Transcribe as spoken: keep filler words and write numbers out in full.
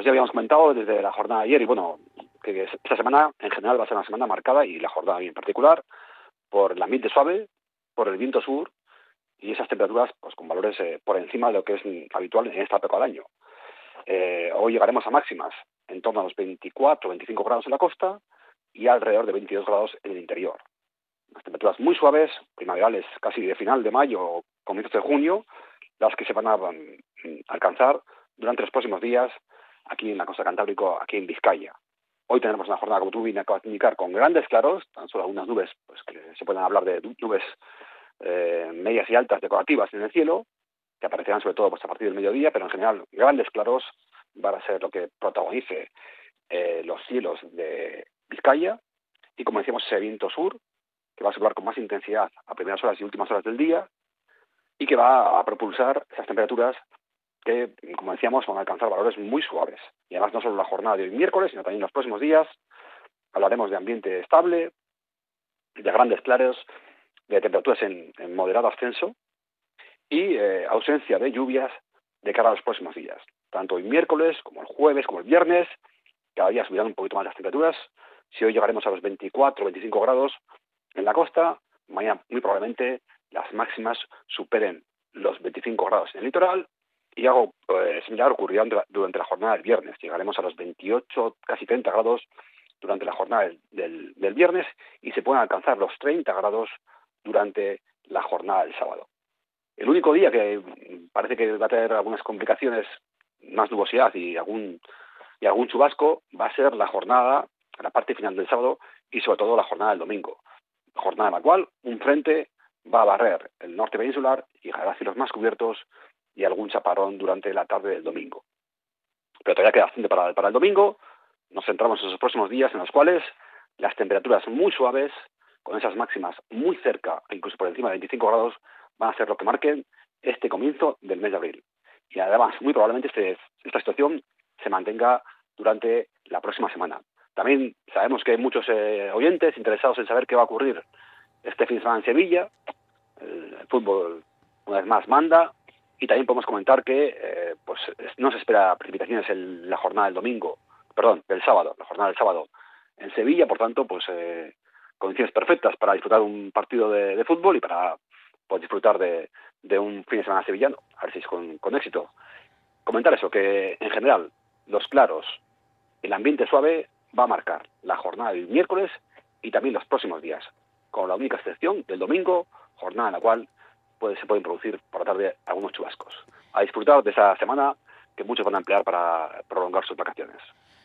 pues ya habíamos comentado desde la jornada de ayer, y bueno, que esta semana en general va a ser una semana marcada, y la jornada en particular, por el ambiente suave, por el viento sur, y esas temperaturas pues con valores eh, por encima de lo que es habitual en esta época del año. Eh, hoy llegaremos a máximas en torno a los veinticuatro o veinticinco grados en la costa y alrededor de veintidós grados en el interior. Las temperaturas muy suaves, primaverales, casi de final de mayo o comienzos de junio, las que se van a um, alcanzar durante los próximos días aquí en la costa cantábrica, aquí en Vizcaya. Hoy tenemos una jornada, como tú bien acabas de indicar, con grandes claros, tan solo algunas nubes, pues que se pueden hablar de nubes eh, medias y altas decorativas en el cielo, que aparecerán sobre todo pues, a partir del mediodía, pero en general grandes claros van a ser lo que protagonice eh, los cielos de Vizcaya, y como decíamos, ese viento sur, que va a soplar con más intensidad a primeras horas y últimas horas del día, y que va a propulsar esas temperaturas que, como decíamos, van a alcanzar valores muy suaves. Y además no solo la jornada de hoy miércoles, sino también los próximos días hablaremos de ambiente estable, de grandes claros, de temperaturas en, en moderado ascenso y eh, ausencia de lluvias de cara a los próximos días. Tanto hoy miércoles, como el jueves, como el viernes, cada día subirán un poquito más las temperaturas. Si hoy llegaremos a los veinticuatro o veinticinco grados en la costa, mañana muy probablemente las máximas superen los veinticinco grados en el litoral, y algo eh, similar ocurrirá durante la jornada del viernes. Llegaremos a los veintiocho, casi treinta grados durante la jornada del, del, del viernes, y se pueden alcanzar los treinta grados durante la jornada del sábado. El único día que parece que va a tener algunas complicaciones, más nubosidad y algún, y algún chubasco, va a ser la jornada, la parte final del sábado, y sobre todo la jornada del domingo. Jornada en la cual un frente va a barrer el norte peninsular y dejará cielos más cubiertos y algún chaparrón durante la tarde del domingo. Pero todavía queda bastante para, para el domingo. Nos centramos en esos próximos días en los cuales las temperaturas muy suaves, con esas máximas muy cerca, incluso por encima de veinticinco grados, van a ser lo que marquen este comienzo del mes de abril. Y además, muy probablemente este, esta situación se mantenga durante la próxima semana. También sabemos que hay muchos eh, oyentes interesados en saber qué va a ocurrir este fin de semana en Sevilla. El, el fútbol, una vez más, manda. Y también podemos comentar que eh, pues no se espera precipitaciones en la jornada del domingo, perdón, del sábado, la jornada del sábado en Sevilla. Por tanto, pues eh, condiciones perfectas para disfrutar un partido de, de fútbol y para pues, disfrutar de, de un fin de semana sevillano, a ver si es con, con éxito. Comentar eso, que en general los claros, el ambiente suave va a marcar la jornada del miércoles y también los próximos días, con la única excepción del domingo, jornada en la cual puede, se pueden producir por la tarde algunos chubascos. A disfrutar de esa semana que muchos van a emplear para prolongar sus vacaciones.